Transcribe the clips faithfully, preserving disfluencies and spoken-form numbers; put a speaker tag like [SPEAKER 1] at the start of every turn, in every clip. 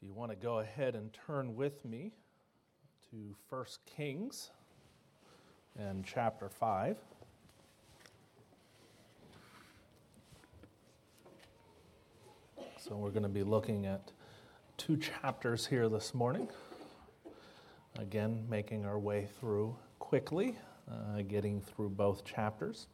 [SPEAKER 1] If you want to go ahead and turn with me to First Kings and chapter five. So we're going to be looking at two chapters here this morning. Again, making our way through quickly, uh, getting through both chapters.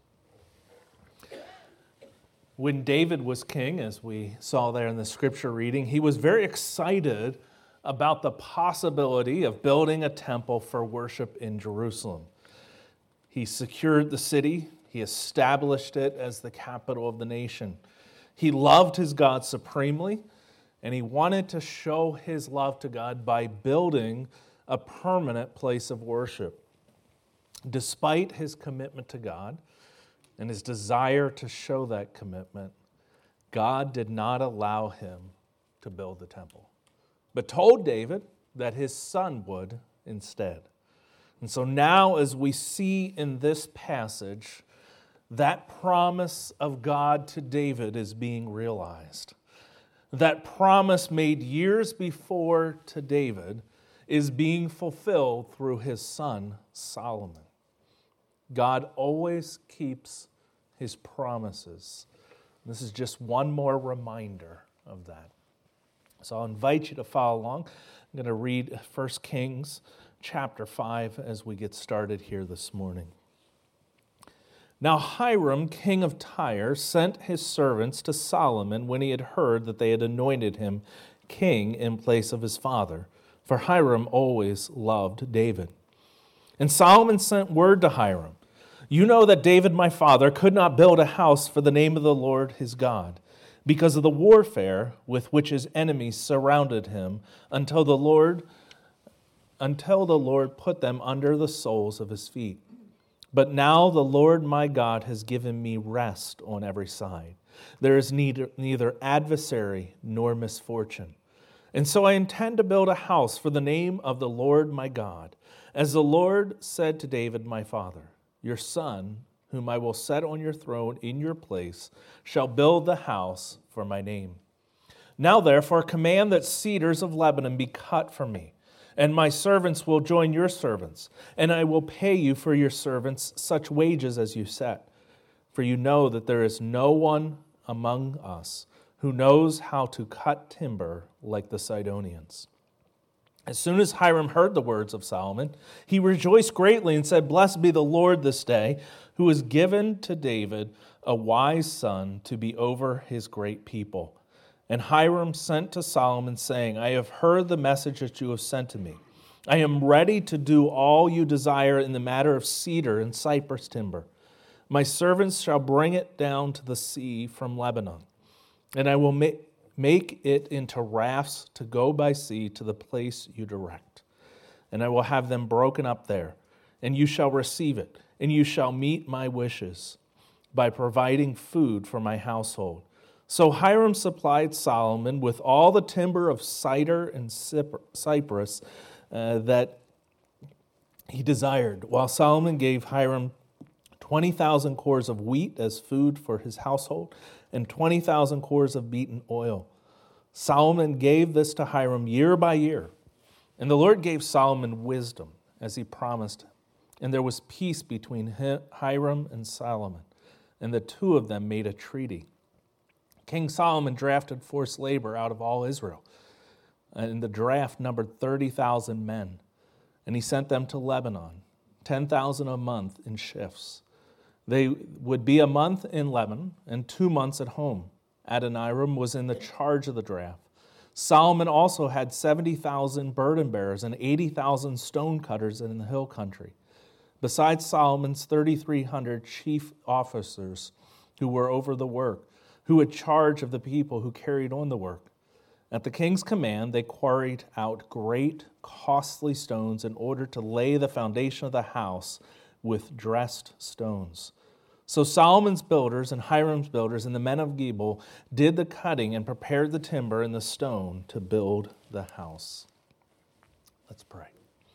[SPEAKER 1] When David was king, as we saw there in the scripture reading, he was very excited about the possibility of building a temple for worship in Jerusalem. He secured the city. He established it as the capital of the nation. He loved his God supremely, and he wanted to show his love to God by building a permanent place of worship. Despite his commitment to God and his desire to show that commitment, God did not allow him to build the temple, but told David that his son would instead. And so now, as we see in this passage, that promise of God to David is being realized. That promise made years before to David is being fulfilled through his son, Solomon. God always keeps his promises. This is just one more reminder of that. So I'll invite you to follow along. I'm going to read First Kings chapter five as we get started here this morning. Now Hiram, king of Tyre, sent his servants to Solomon when he had heard that they had anointed him king in place of his father, for Hiram always loved David. And Solomon sent word to Hiram, "You know that David my father could not build a house for the name of the Lord his God, because of the warfare with which his enemies surrounded him, until the Lord until the Lord put them under the soles of his feet. But now the Lord my God has given me rest on every side. There is neither, neither adversary nor misfortune. And so I intend to build a house for the name of the Lord my God, as the Lord said to David my father, your son, whom I will set on your throne in your place, shall build the house for my name. Now therefore command that cedars of Lebanon be cut for me, and my servants will join your servants, and I will pay you for your servants such wages as you set. For you know that there is no one among us who knows how to cut timber like the Sidonians." As soon as Hiram heard the words of Solomon, he rejoiced greatly and said, "Blessed be the Lord this day, who has given to David a wise son to be over his great people." And Hiram sent to Solomon, saying, "I have heard the message that you have sent to me. I am ready to do all you desire in the matter of cedar and cypress timber. My servants shall bring it down to the sea from Lebanon, and I will make Make it into rafts to go by sea to the place you direct. And I will have them broken up there, and you shall receive it, and you shall meet my wishes by providing food for my household." So Hiram supplied Solomon with all the timber of cedar and cypress uh, that he desired, while Solomon gave Hiram twenty thousand cores of wheat as food for his household, and twenty thousand cores of beaten oil. Solomon gave this to Hiram year by year. And the Lord gave Solomon wisdom, as he promised him. And there was peace between Hiram and Solomon, and the two of them made a treaty. King Solomon drafted forced labor out of all Israel, and the draft numbered thirty thousand men. And he sent them to Lebanon, ten thousand a month in shifts. They would be a month in Lebanon and two months at home. Adoniram was in the charge of the draft. Solomon also had seventy thousand burden bearers and eighty thousand stone cutters in the hill country, besides Solomon's thirty-three hundred chief officers who were over the work, who had charge of the people who carried on the work. At the king's command, they quarried out great, costly stones in order to lay the foundation of the house with dressed stones. So Solomon's builders and Hiram's builders and the men of Gebal did the cutting and prepared the timber and the stone to build the house. Let's pray.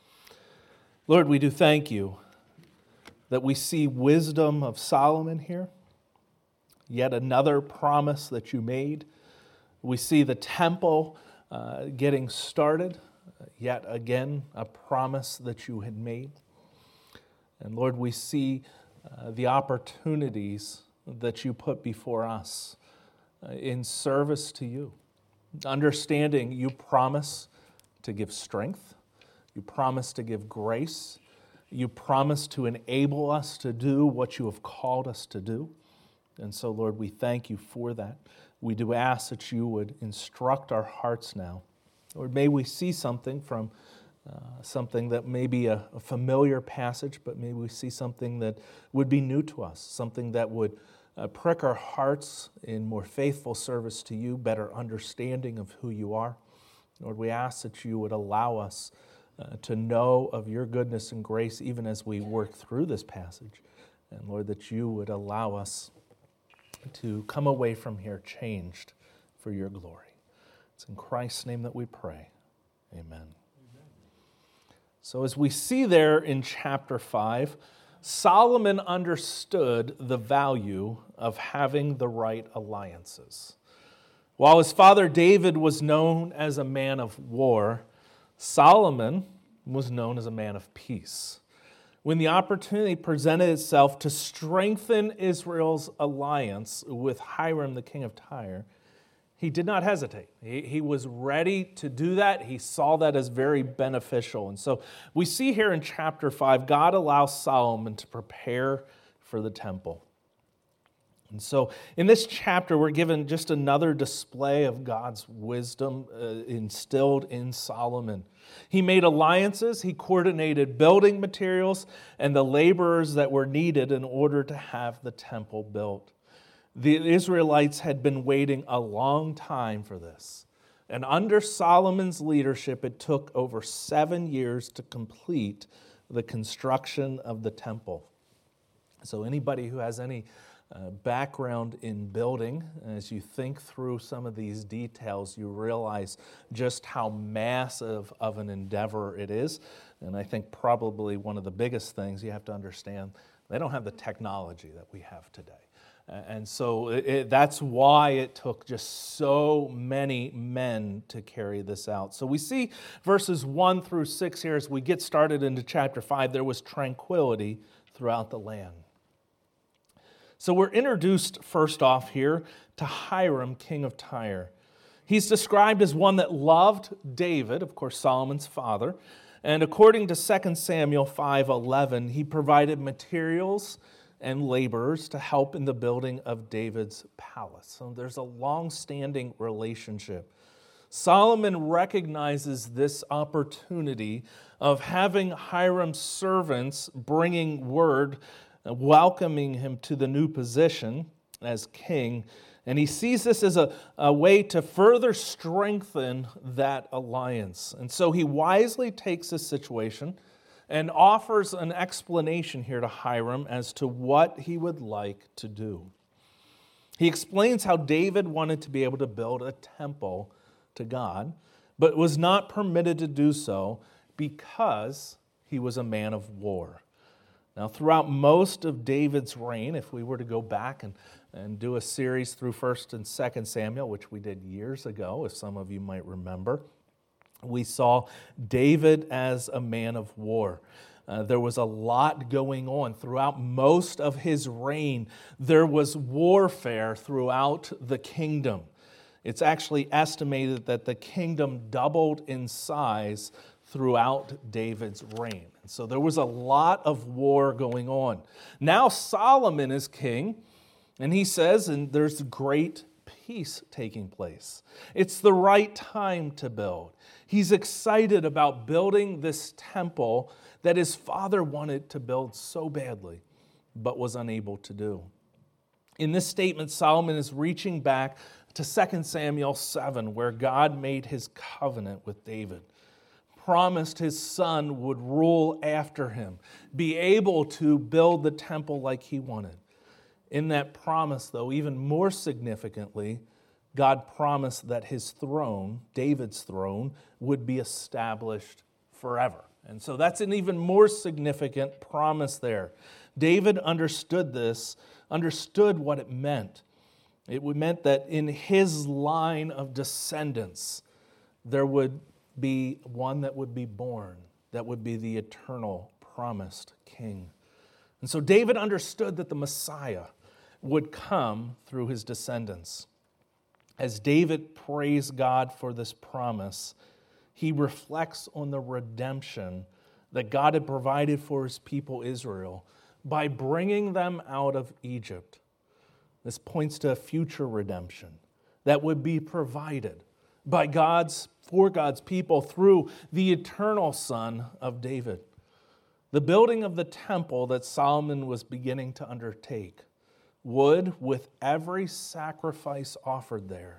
[SPEAKER 1] Lord, we do thank you that we see wisdom of Solomon here, yet another promise that you made. We see the temple uh, getting started. Yet again, a promise that you had made. And Lord, we see uh, the opportunities that you put before us uh, in service to you. Understanding you promise to give strength, you promise to give grace, you promise to enable us to do what you have called us to do. And so, Lord, we thank you for that. We do ask that you would instruct our hearts now. Lord, may we see something from uh, something that may be a, a familiar passage, but may we see something that would be new to us, something that would uh, prick our hearts in more faithful service to you, better understanding of who you are. Lord, we ask that you would allow us uh, to know of your goodness and grace even as we work through this passage. And Lord, that you would allow us to come away from here changed for your glory. It's in Christ's name that we pray. Amen. Amen. So as we see there in chapter five, Solomon understood the value of having the right alliances. While his father David was known as a man of war, Solomon was known as a man of peace. When the opportunity presented itself to strengthen Israel's alliance with Hiram, the king of Tyre, he did not hesitate. He, he was ready to do that. He saw that as very beneficial. And so we see here in chapter five, God allows Solomon to prepare for the temple. And so in this chapter, we're given just another display of God's wisdom uh, instilled in Solomon. He made alliances, he coordinated building materials and the laborers that were needed in order to have the temple built. The Israelites had been waiting a long time for this. And under Solomon's leadership, it took over seven years to complete the construction of the temple. So anybody who has any Uh, background in building, as you think through some of these details, you realize just how massive of an endeavor it is. And I think probably one of the biggest things you have to understand, they don't have the technology that we have today. And so it, it, that's why it took just so many men to carry this out. So we see verses one through six here as we get started into chapter five, there was tranquility throughout the land. So we're introduced first off here to Hiram, king of Tyre. He's described as one that loved David, of course, Solomon's father. And according to Second Samuel five eleven, he provided materials and laborers to help in the building of David's palace. So there's a long-standing relationship. Solomon recognizes this opportunity of having Hiram's servants bringing word, welcoming him to the new position as king. And he sees this as a, a way to further strengthen that alliance. And so he wisely takes this situation and offers an explanation here to Hiram as to what he would like to do. He explains how David wanted to be able to build a temple to God, but was not permitted to do so because he was a man of war. Now, throughout most of David's reign, if we were to go back and, and do a series through First and Second Samuel, which we did years ago, if some of you might remember, we saw David as a man of war. Uh, there was a lot going on throughout most of his reign. There was warfare throughout the kingdom. It's actually estimated that the kingdom doubled in size throughout David's reign. And so there was a lot of war going on. Now Solomon is king, and he says, and there's great peace taking place. It's the right time to build. He's excited about building this temple that his father wanted to build so badly, but was unable to do. In this statement, Solomon is reaching back to Second Samuel seven, where God made his covenant with David, promised his son would rule after him, be able to build the temple like he wanted. In that promise, though, even more significantly, God promised that his throne, David's throne, would be established forever. And so that's an even more significant promise there. David understood this, understood what it meant. It meant that in his line of descendants, there would be one that would be born, that would be the eternal promised king. And so David understood that the Messiah would come through his descendants. As David prays God for this promise, he reflects on the redemption that God had provided for his people Israel by bringing them out of Egypt. This points to a future redemption that would be provided by God's, for God's people through the eternal Son of David. The building of the temple that Solomon was beginning to undertake would, with every sacrifice offered there,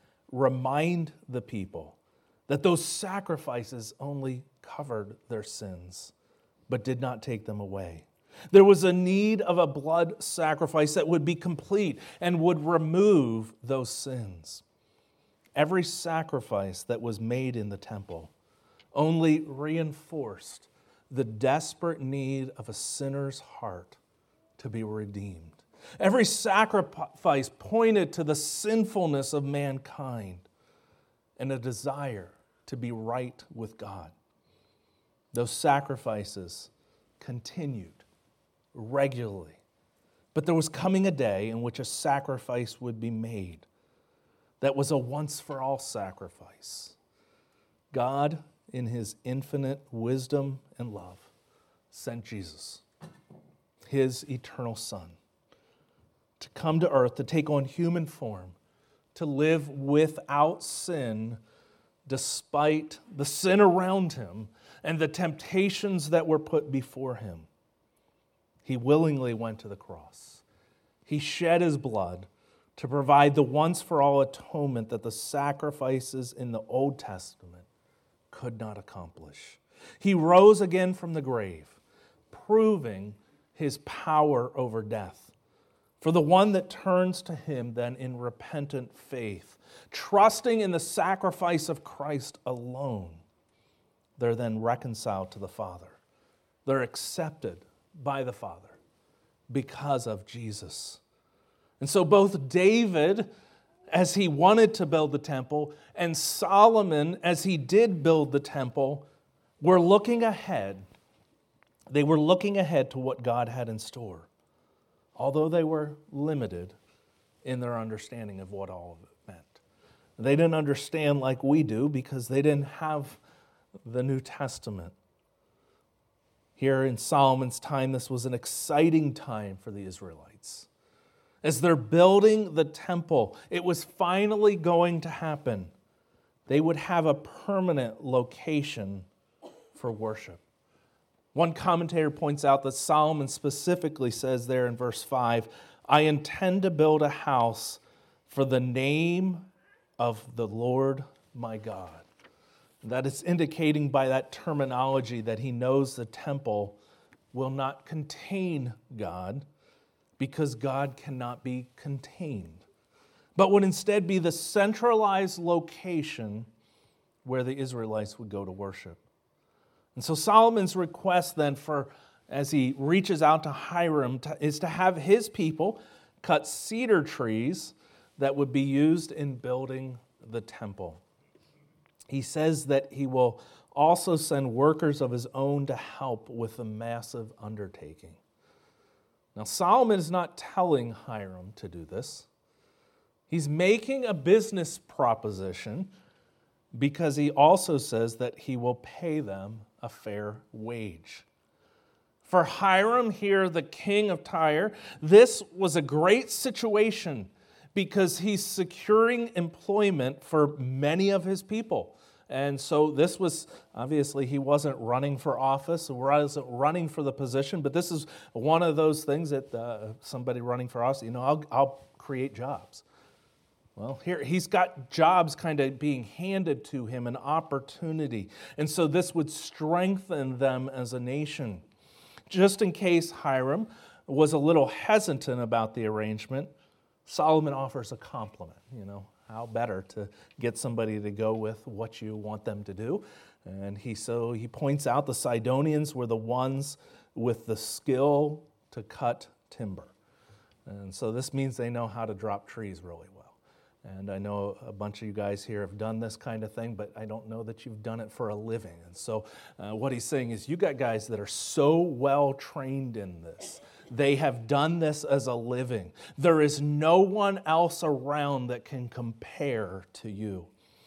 [SPEAKER 1] remind the people that those sacrifices only covered their sins, but did not take them away. There was a need of a blood sacrifice that would be complete and would remove those sins. Every sacrifice that was made in the temple only reinforced the desperate need of a sinner's heart to be redeemed. Every sacrifice pointed to the sinfulness of mankind and a desire to be right with God. Those sacrifices continued regularly. But there was coming a day in which a sacrifice would be made that was a once-for-all sacrifice. God, in his infinite wisdom and love, sent Jesus, his eternal Son, to come to earth, to take on human form, to live without sin despite the sin around him and the temptations that were put before him. He willingly went to the cross. He shed his blood to provide the once-for-all atonement that the sacrifices in the Old Testament could not accomplish. He rose again from the grave, proving his power over death. For the one that turns to him then in repentant faith, trusting in the sacrifice of Christ alone, they're then reconciled to the Father. They're accepted by the Father because of Jesus. And so both David, as he wanted to build the temple, and Solomon, as he did build the temple, were looking ahead. They were looking ahead to what God had in store, although they were limited in their understanding of what all of it meant. They didn't understand like we do because they didn't have the New Testament. Here in Solomon's time, this was an exciting time for the Israelites. As they're building the temple, it was finally going to happen. They would have a permanent location for worship. One commentator points out that Solomon specifically says there in verse five, I intend to build a house for the name of the Lord my God. That is indicating by that terminology that he knows the temple will not contain God because God cannot be contained, but would instead be the centralized location where the Israelites would go to worship. And so Solomon's request then for, as he reaches out to Hiram, to, is to have his people cut cedar trees that would be used in building the temple. He says that he will also send workers of his own to help with the massive undertaking. Now, Solomon is not telling Hiram to do this. He's making a business proposition because he also says that he will pay them a fair wage. For Hiram here, the king of Tyre, this was a great situation because he's securing employment for many of his people. And so this was, obviously, he wasn't running for office, wasn't running for the position, but this is one of those things that uh, somebody running for office, you know, I'll, I'll create jobs. Well, here he's got jobs kind of being handed to him, an opportunity. And so this would strengthen them as a nation. Just in case Hiram was a little hesitant about the arrangement, Solomon offers a compliment, you know. How better to get somebody to go with what you want them to do. And he so he points out the Sidonians were the ones with the skill to cut timber. And so this means they know how to drop trees really well. And I know a bunch of you guys here have done this kind of thing, but I don't know that you've done it for a living. And so uh, what he's saying is you got guys that are so well trained in this. They have done this as a living. There is no one else around that can compare to you.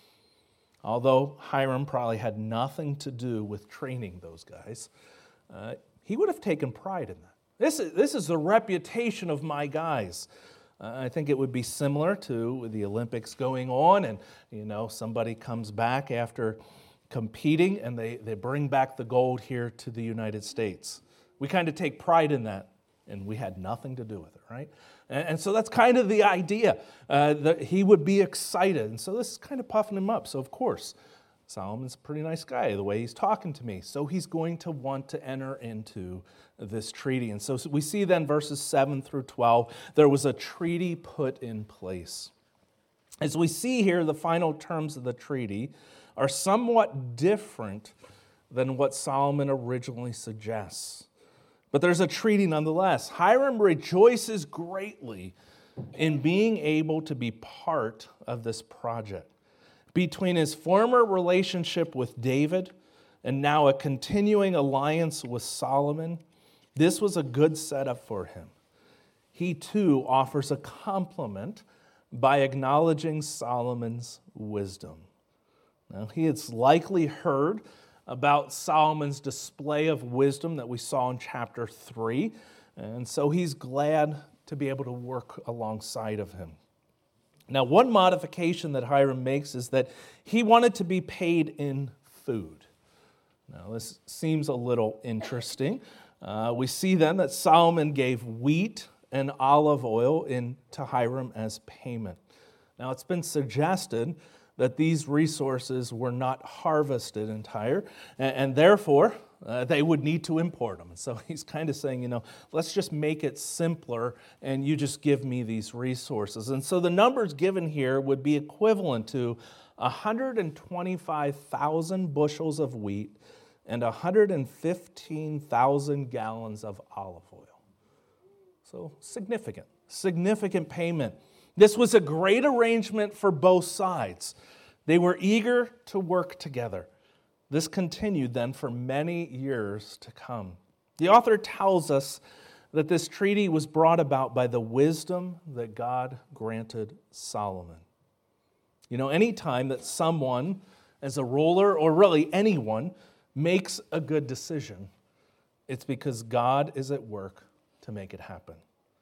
[SPEAKER 1] Although Hiram probably had nothing to do with training those guys, uh, he would have taken pride in that. This is, this is the reputation of my guys. Uh, I think it would be similar to the Olympics going on, and you know somebody comes back after competing and they, they bring back the gold here to the United States. We kind of take pride in that, and we had nothing to do with it, right? And, and so that's kind of the idea, uh, that he would be excited. And so this is kind of puffing him up. So of course, Solomon's a pretty nice guy, the way he's talking to me. So he's going to want to enter into this treaty. And so we see then verses seven through twelve, there was a treaty put in place. As we see here, the final terms of the treaty are somewhat different than what Solomon originally suggests. But there's a treaty nonetheless. Hiram rejoices greatly in being able to be part of this project. Between his former relationship with David and now a continuing alliance with Solomon, this was a good setup for him. He too offers a compliment by acknowledging Solomon's wisdom. Now, he has likely heard about Solomon's display of wisdom that we saw in chapter three, and so he's glad to be able to work alongside of him. Now, one modification that Hiram makes is that he wanted to be paid in food. Now, this seems a little interesting. Uh, we see then that Solomon gave wheat and olive oil in to Hiram as payment. Now, it's been suggested that these resources were not harvested entire, and, and therefore uh, they would need to import them. And so he's kind of saying, you know, let's just make it simpler, and you just give me these resources. And so the numbers given here would be equivalent to one hundred twenty-five thousand bushels of wheat and one hundred fifteen thousand gallons of olive oil. So significant, significant payment. This was a great arrangement for both sides. They were eager to work together. This continued then for many years to come. The author tells us that this treaty was brought about by the wisdom that God granted Solomon. You know, any time that someone, as a ruler or really anyone, makes a good decision, it's because God is at work to make it happen.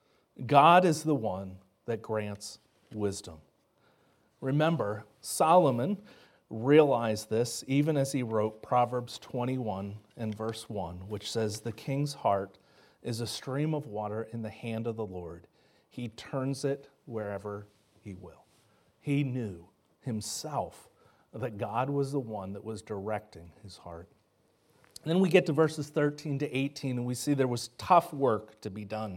[SPEAKER 1] God is the one that grants wisdom. Remember, Solomon realized this even as he wrote Proverbs twenty-one and verse one, which says, "The king's heart is a stream of water in the hand of the Lord. He turns it wherever he will." He knew himself that God was the one that was directing his heart. And then we get to verses thirteen to eighteen, and we see there was tough work to be done.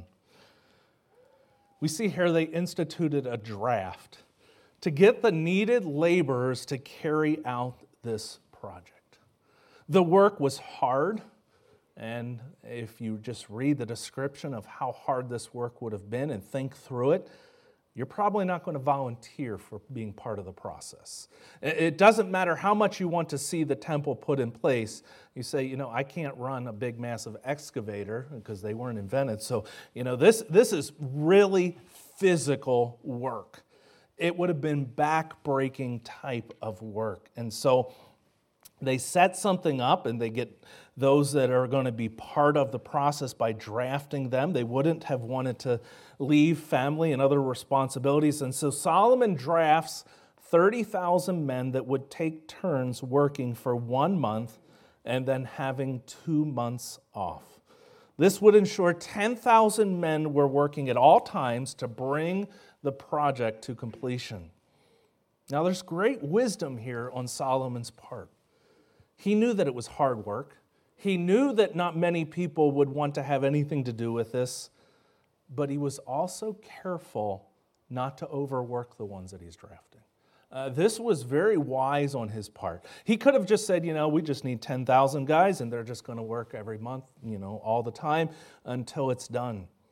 [SPEAKER 1] We see here they instituted a draft to get the needed laborers to carry out this project. The work was hard, and if you just read the description of how hard this work would have been and think through it, you're probably not going to volunteer for being part of the process. It doesn't matter how much you want to see the temple put in place. You say, you know, I can't run a big, massive excavator because they weren't invented. So, you know, this, this is really physical work. It would have been back-breaking type of work. And so they set something up, and they get those that are going to be part of the process by drafting them. They wouldn't have wanted to leave family and other responsibilities. And so Solomon drafts thirty thousand men that would take turns working for one month and then having two months off. This would ensure ten thousand men were working at all times to bring the project to completion. Now, there's great wisdom here on Solomon's part. He knew that it was hard work. He knew that not many people would want to have anything to do with this, but he was also careful not to overwork the ones that he's drafting. Uh, this was very wise on his part. He could have just said, you know, we just need ten thousand guys, and they're just going to work every month, you know, all the time until it's done.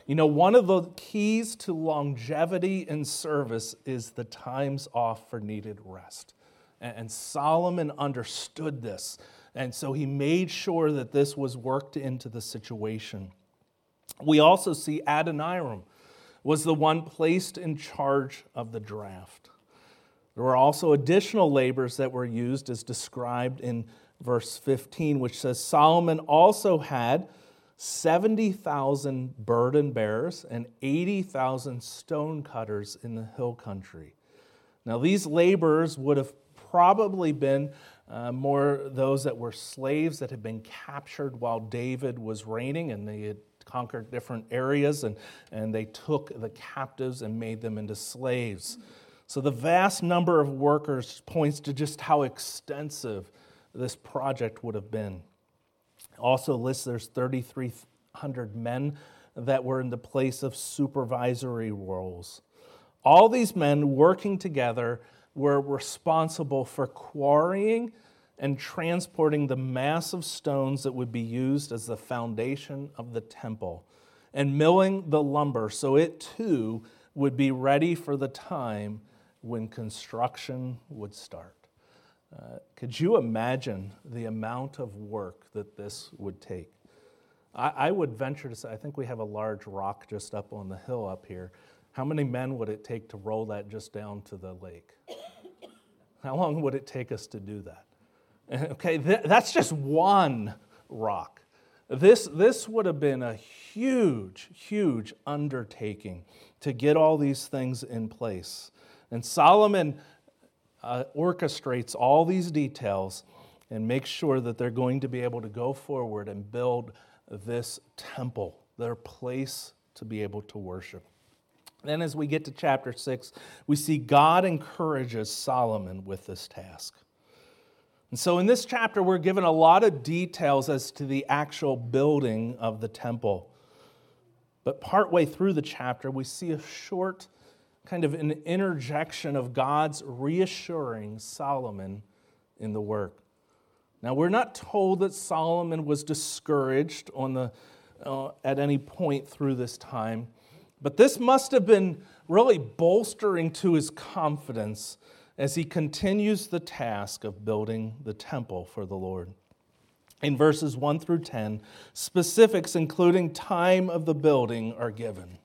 [SPEAKER 1] You know, one of the keys to longevity in service is the times off for needed rest. And Solomon understood this, and so he made sure that this was worked into the situation. We also see Adoniram was the one placed in charge of the draft. There were also additional labors that were used as described in verse fifteen, which says, Solomon also had seventy thousand burden bearers and eighty thousand stone cutters in the hill country. Now, these laborers would have probably been uh, more those that were slaves that had been captured while David was reigning, and they had conquered different areas, and, and they took the captives and made them into slaves. So the vast number of workers points to just how extensive this project would have been. Also lists there's thirty-three hundred men that were in the place of supervisory roles. All these men working together were responsible for quarrying and transporting the massive stones that would be used as the foundation of the temple, and milling the lumber so it too would be ready for the time when construction would start. Uh, could you imagine the amount of work that this would take? I, I would venture to say, I think we have a large rock just up on the hill up here. How many men would it take to roll that just down to the lake? How long would it take us to do that? Okay, th- that's just one rock. This, this would have been a huge, huge undertaking to get all these things in place. And Solomon uh, orchestrates all these details and makes sure that they're going to be able to go forward and build this temple, their place to be able to worship. Then as we get to chapter six, we see God encourages Solomon with this task. And so in this chapter, we're given a lot of details as to the actual building of the temple. But partway through the chapter, we see a short kind of an interjection of God's reassuring Solomon in the work. Now, we're not told that Solomon was discouraged on the uh, at any point through this time, but this must have been really bolstering to his confidence as he continues the task of building the temple for the Lord. In verses one through ten, specifics including time of the building are given.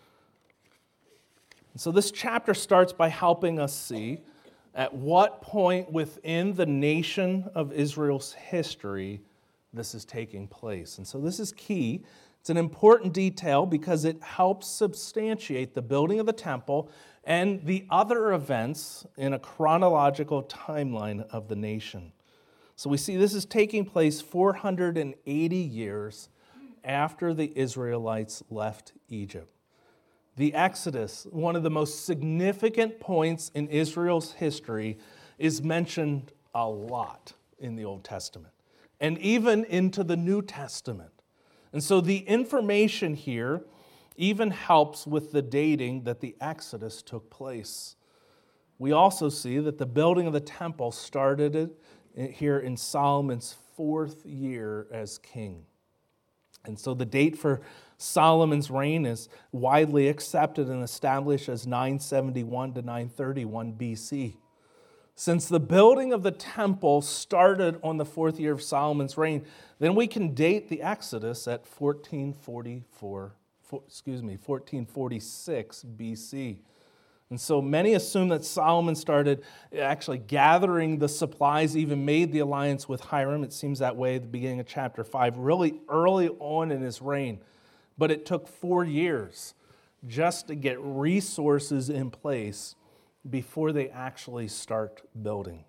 [SPEAKER 1] So this chapter starts by helping us see at what point within the nation of Israel's history this is taking place. And so this is key. It's an important detail because it helps substantiate the building of the temple and the other events in a chronological timeline of the nation. So we see this is taking place four hundred eighty years after the Israelites left Egypt. The Exodus, one of the most significant points in Israel's history, is mentioned a lot in the Old Testament and even into the New Testament. And so the information here even helps with the dating that the Exodus took place. We also see that the building of the temple started here in Solomon's fourth year as king. And so the date for Solomon's reign is widely accepted and established as nine seventy-one to nine thirty-one B C. Since the building of the temple started on the fourth year of Solomon's reign, then we can date the Exodus at fourteen forty-four, excuse me, fourteen forty-six B C. And so many assume that Solomon started actually gathering the supplies, even made the alliance with Hiram. It seems that way at the beginning of chapter five, really early on in his reign. But it took four years just to get resources in place before they actually start building.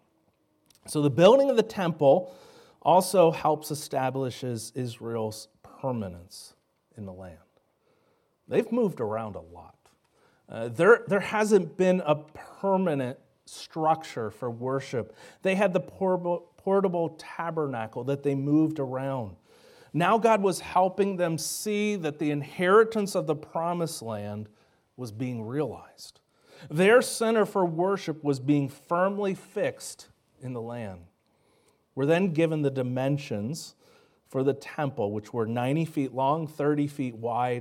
[SPEAKER 1] So the building of the temple also helps establishes Israel's permanence in the land. They've moved around a lot. Uh, there, there hasn't been a permanent structure for worship. They had the portable, portable tabernacle that they moved around. Now God was helping them see that the inheritance of the promised land was being realized. Their center for worship was being firmly fixed in the land. We're then given the dimensions for the temple, which were ninety feet long, thirty feet wide,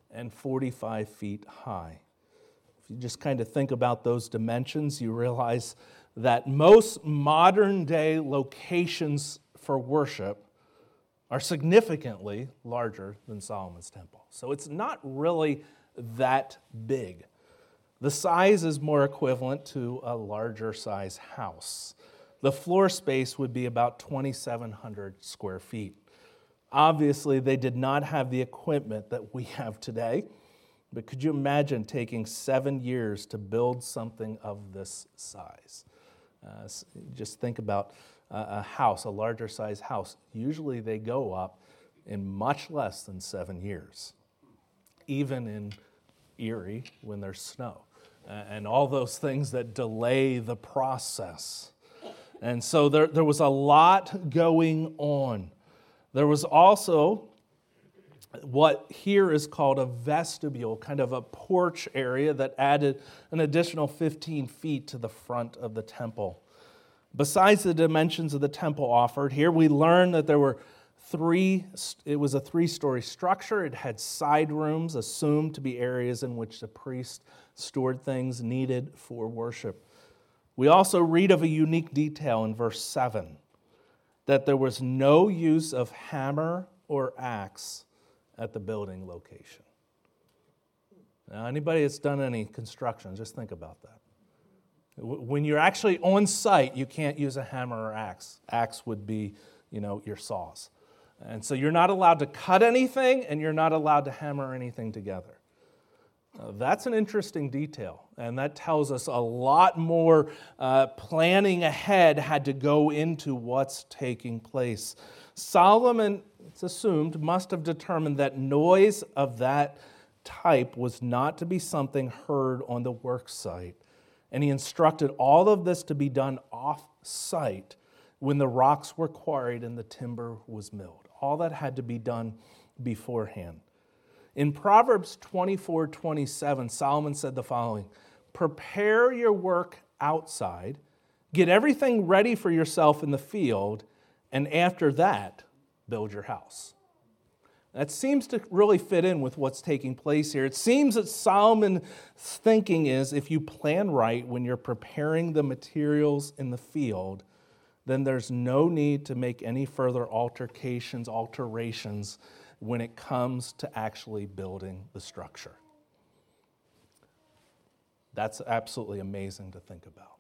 [SPEAKER 1] and forty-five feet high. If you just kind of think about those dimensions, you realize that most modern day locations for worship are significantly larger than Solomon's temple. So it's not really that big. The size is more equivalent to a larger size house. The floor space would be about twenty-seven hundred square feet. Obviously, they did not have the equipment that we have today, but could you imagine taking seven years to build something of this size? Uh, just think about a house, a larger size house. Usually they go up in much less than seven years, even in Erie when there's snow, and all those things that delay the process. And so there, there was a lot going on. There was also what here is called a vestibule, kind of a porch area that added an additional fifteen feet to the front of the temple. Besides the dimensions of the temple offered, here we learn that there were three, it was a three-story structure. It had side rooms, assumed to be areas in which the priest stored things needed for worship. We also read of a unique detail in verse seven, that there was no use of hammer or axe at the building location. Now, anybody that's done any construction, just think about that. When you're actually on site, you can't use a hammer or axe. Axe would be, you know, your saws. And so you're not allowed to cut anything, and you're not allowed to hammer anything together. Uh, that's an interesting detail, and that tells us a lot more uh, planning ahead had to go into what's taking place. Solomon, it's assumed, must have determined that noise of that type was not to be something heard on the work site. And he instructed all of this to be done off-site when the rocks were quarried and the timber was milled. All that had to be done beforehand. In Proverbs twenty-four twenty-seven, Solomon said the following, "Prepare your work outside, get everything ready for yourself in the field, and after that, build your house." That seems to really fit in with what's taking place here. It seems that Solomon's thinking is if you plan right when you're preparing the materials in the field, then there's no need to make any further altercations, alterations when it comes to actually building the structure. That's absolutely amazing to think about.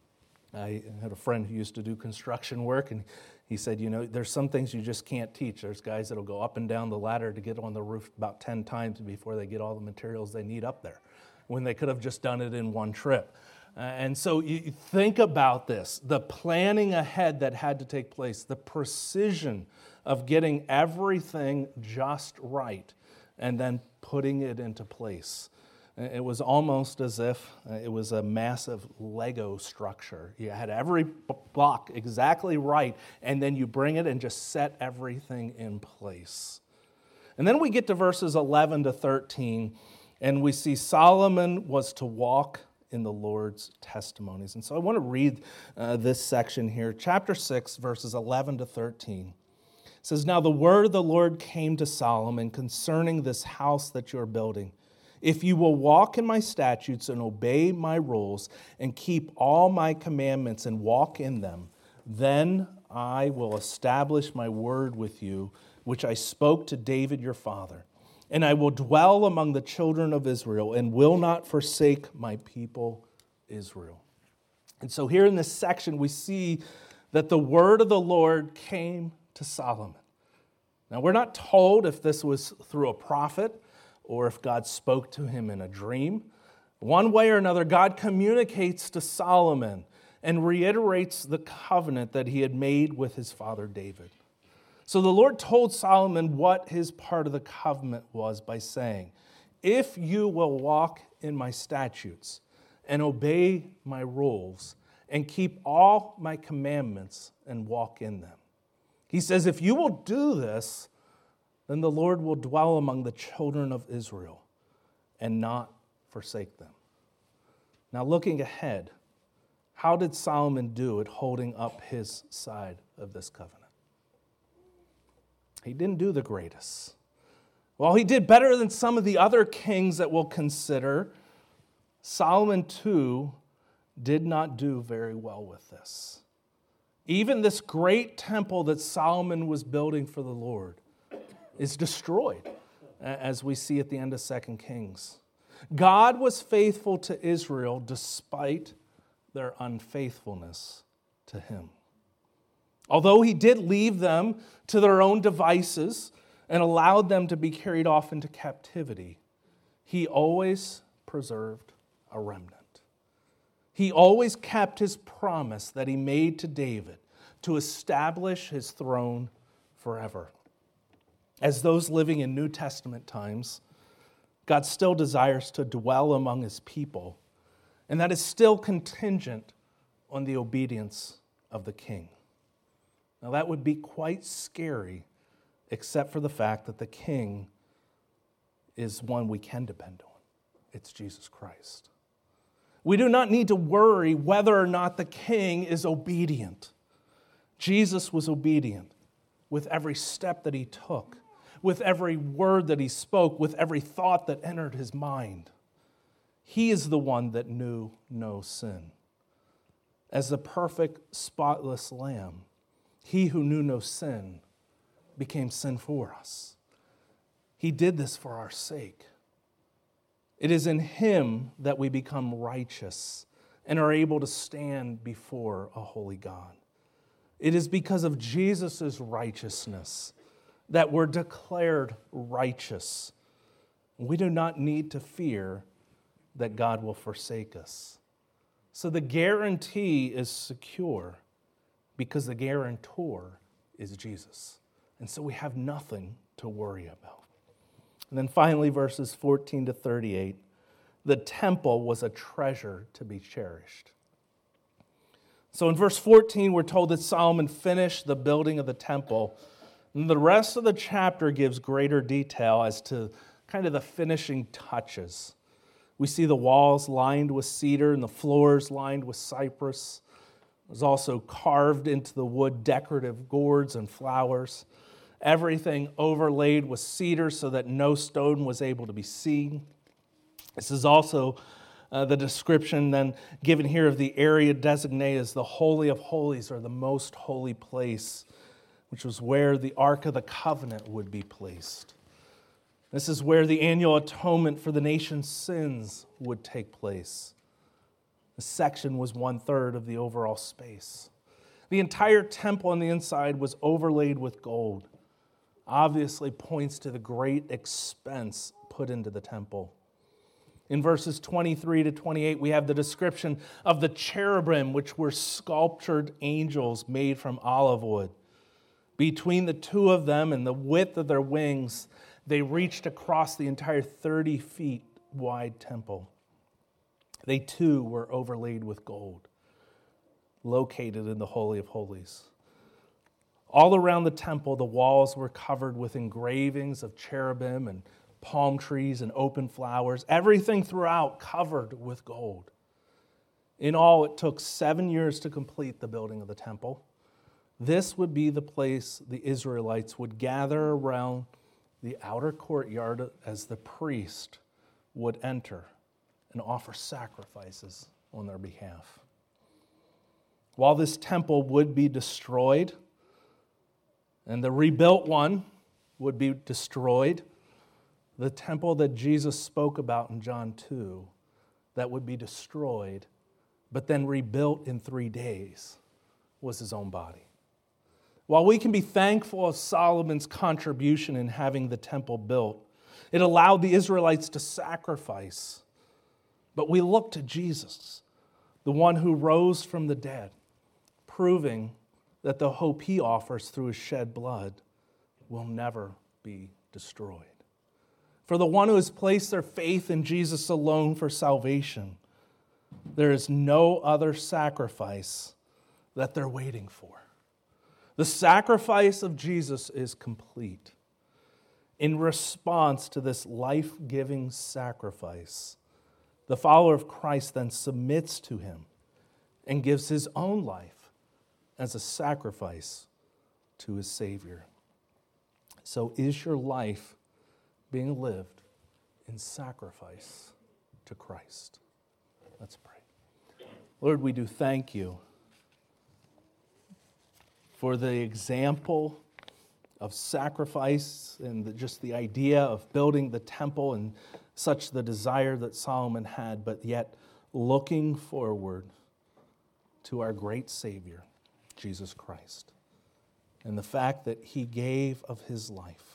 [SPEAKER 1] I had a friend who used to do construction work, and he said, you know, there's some things you just can't teach. There's guys that'll go up and down the ladder to get on the roof about ten times before they get all the materials they need up there, when they could have just done it in one trip. Uh, and so you think about this, the planning ahead that had to take place, the precision of getting everything just right, and then putting it into place. It was almost as if it was a massive Lego structure. You had every block exactly right, and then you bring it and just set everything in place. And then we get to verses eleven to thirteen, and we see Solomon was to walk in the Lord's testimonies. And so I want to read uh, this section here, chapter six, verses eleven to thirteen. It says, "Now the word of the Lord came to Solomon concerning this house that you're building. If you will walk in my statutes and obey my rules and keep all my commandments and walk in them, then I will establish my word with you, which I spoke to David your father. And I will dwell among the children of Israel and will not forsake my people Israel." And so here in this section, we see that the word of the Lord came to Solomon. Now, we're not told if this was through a prophet or if God spoke to him in a dream. One way or another, God communicates to Solomon and reiterates the covenant that he had made with his father David. So the Lord told Solomon what his part of the covenant was by saying, "If you will walk in my statutes and obey my rules and keep all my commandments and walk in them." He says, if you will do this, then the Lord will dwell among the children of Israel and not forsake them. Now, looking ahead, how did Solomon do at holding up his side of this covenant? He didn't do the greatest. While he did better than some of the other kings that we'll consider, Solomon too did not do very well with this. Even this great temple that Solomon was building for the Lord is destroyed, as we see at the end of Second Kings. God was faithful to Israel despite their unfaithfulness to him. Although he did leave them to their own devices and allowed them to be carried off into captivity, he always preserved a remnant. He always kept his promise that he made to David to establish his throne forever. As those living in New Testament times, God still desires to dwell among his people, and that is still contingent on the obedience of the king. Now, that would be quite scary, except for the fact that the king is one we can depend on. It's Jesus Christ. We do not need to worry whether or not the king is obedient. Jesus was obedient with every step that he took, with every word that he spoke, with every thought that entered his mind. He is the one that knew no sin. As the perfect, spotless lamb, he who knew no sin became sin for us. He did this for our sake. It is in him that we become righteous and are able to stand before a holy God. It is because of Jesus' righteousness that we're declared righteous. We do not need to fear that God will forsake us. So the guarantee is secure because the guarantor is Jesus. And so we have nothing to worry about. And then finally, verses fourteen to thirty-eight, the temple was a treasure to be cherished. So in verse fourteen, we're told that Solomon finished the building of the temple. And the rest of the chapter gives greater detail as to kind of the finishing touches. We see the walls lined with cedar and the floors lined with cypress. There's also carved into the wood decorative gourds and flowers. Everything overlaid with cedar so that no stone was able to be seen. This is also uh, the description then given here of the area designated as the Holy of Holies, or the most holy place, which was where the Ark of the Covenant would be placed. This is where the annual atonement for the nation's sins would take place. The section was one-third of the overall space. The entire temple on the inside was overlaid with gold. Obviously points to the great expense put into the temple. In verses twenty-three to twenty-eight, we have the description of the cherubim, which were sculptured angels made from olive wood. Between the two of them and the width of their wings, they reached across the entire thirty feet wide temple. They too were overlaid with gold, located in the Holy of Holies. All around the temple, the walls were covered with engravings of cherubim and palm trees and open flowers, everything throughout covered with gold. In all, it took seven years to complete the building of the temple. This would be the place the Israelites would gather around the outer courtyard as the priest would enter and offer sacrifices on their behalf. While this temple would be destroyed, and the rebuilt one would be destroyed, the temple that Jesus spoke about in John two, that would be destroyed, but then rebuilt in three days, was his own body. While we can be thankful of Solomon's contribution in having the temple built, it allowed the Israelites to sacrifice. But we look to Jesus, the one who rose from the dead, proving that the hope he offers through his shed blood will never be destroyed. For the one who has placed their faith in Jesus alone for salvation, there is no other sacrifice that they're waiting for. The sacrifice of Jesus is complete. In response to this life-giving sacrifice, the follower of Christ then submits to him and gives his own life as a sacrifice to his Savior. So is your life being lived in sacrifice to Christ. Let's pray. Lord, we do thank you for the example of sacrifice and the, just the idea of building the temple and such the desire that Solomon had, but yet looking forward to our great Savior, Jesus Christ, and the fact that he gave of his life.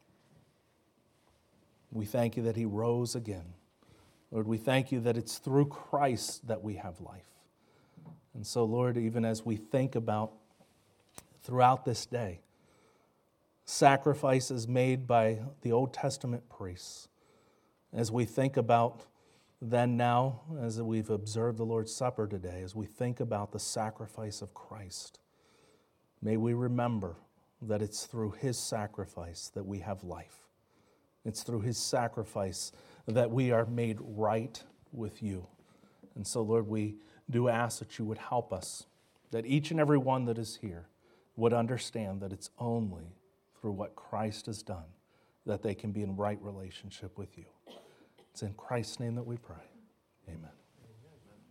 [SPEAKER 1] We thank you that he rose again. Lord, we thank you that it's through Christ that we have life. And so, Lord, even as we think about throughout this day, sacrifices made by the Old Testament priests, as we think about then now, as we've observed the Lord's Supper today, as we think about the sacrifice of Christ, may we remember that it's through his sacrifice that we have life. It's through his sacrifice that we are made right with you. And so, Lord, we do ask that you would help us, that each and every one that is here would understand that it's only through what Christ has done that they can be in right relationship with you. It's in Christ's name that we pray. Amen.